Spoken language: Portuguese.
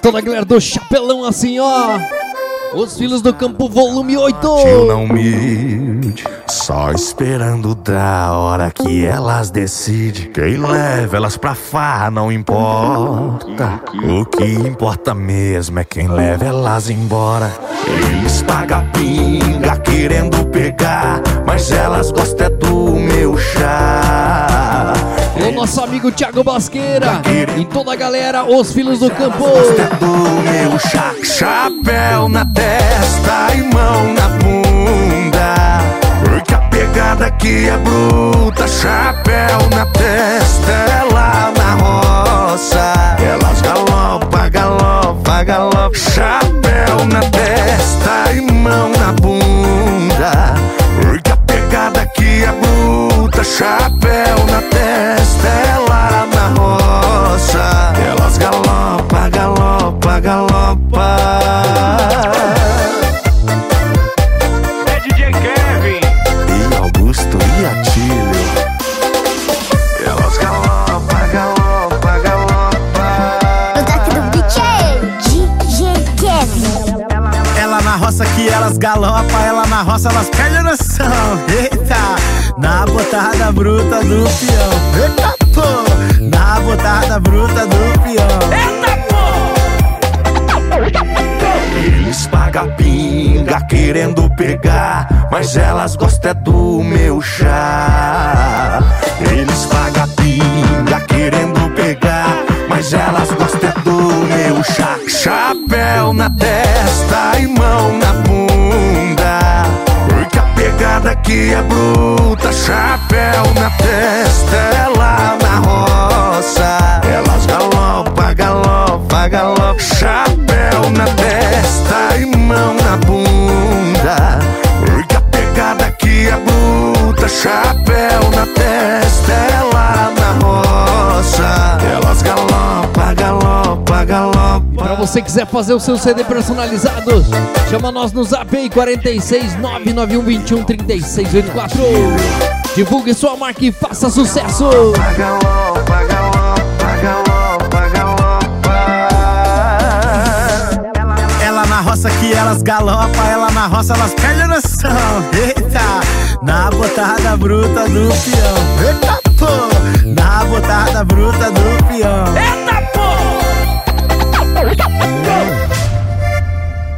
toda a galera do Chapelão assim, ó. Os Filhos do Campo, volume 8. Eu não humilde, só esperando da hora que elas decidem. Quem leva elas pra farra não importa. O que importa mesmo é quem leva elas embora. Eles pagam pinga querendo pegar, mas elas gostam é do meu chá. O nosso amigo Thiago Basqueira e toda a galera, os Filhos do Campo. Do meu chapéu na testa e mão na bunda, porque a pegada aqui é bruta. Chapéu na testa, é lá na roça. Elas galopa, galopa, galopa. Chapéu na testa e mão na bunda, porque a pegada aqui é bruta. Chapéu na testa, é lá na roça. Elas galopa, galopa, galopa. É DJ Kevin E Augusto e Atílio. Elas galopa, galopa, galopa. O toque do DJ, DJ Kevin. Ela na roça que elas galopa, ela na roça elas perdem a noção. Eita, na botada bruta do peão. Eita, pô, na botada bruta do peão. Eita, pô! Eles pagam pinga querendo pegar, mas elas gostam é do meu chá. Eles pagam pinga querendo pegar, mas elas gostam é do meu chá. Chapéu na testa e mão na bunda, porque a pegada aqui é bruta. Chapéu na testa, é lá na roça. Elas galopa, galopa, galopa. Chapéu na testa e mão na bunda, porque a pegada aqui é bruta. Chapéu na testa, é lá na roça. Elas galopa, galopa, galopa. Pra você que quiser fazer o seu CD personalizado, chama nós no zap aí, 46 991 21 36 84. Divulgue sua marca e faça sucesso. Galopa, galopa, galopa, galopa. Ela na roça que elas galopa, ela na roça elas perdem a noção. Eita, na botada bruta do peão. Eita, pô, na botada bruta do peão. Eita, pô!